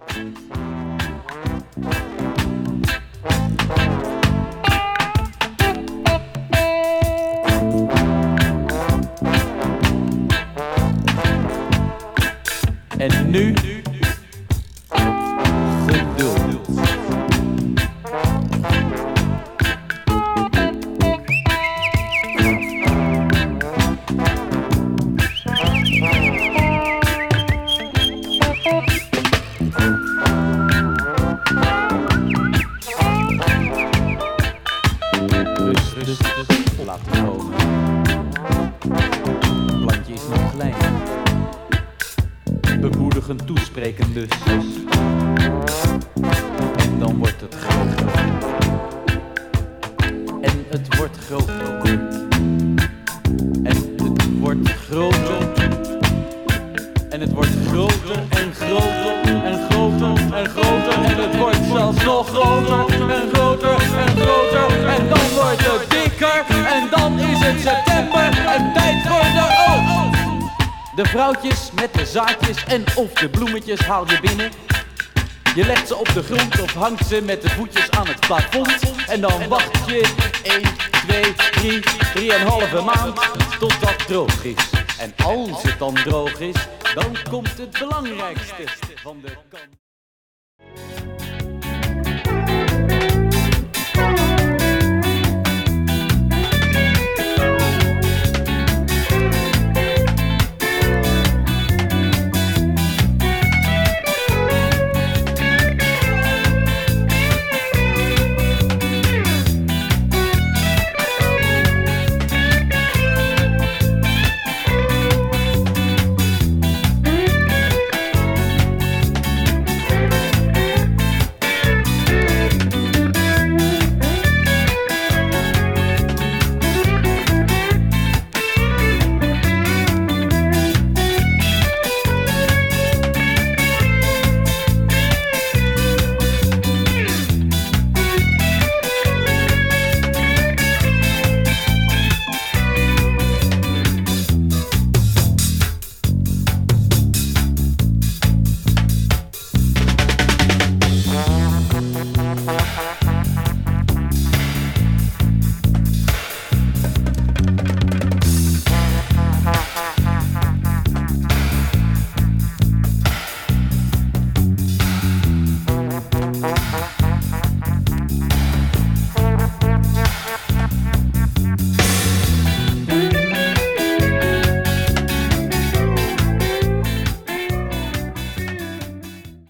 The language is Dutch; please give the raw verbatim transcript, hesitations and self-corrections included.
En nu geduld. Rustig laten komen. Plantje is nog klein. Bemoedigend toespreken dus. En dan wordt het groter. En het wordt groter. En het wordt groter. En het wordt groter en groter en groter en groter. En het wordt zelfs nog groter en groter en groter. En dan wordt het dikker. En dan is het september en tijd voor de oogst. De vrouwtjes met de zaadjes en of de bloemetjes haal je binnen. Je legt ze op de grond of hangt ze met de voetjes aan het plafond. En dan wacht je één, twee, drie, drieënhalve maand totdat het droog is. En als het dan droog is, dan komt het belangrijkste van de kant.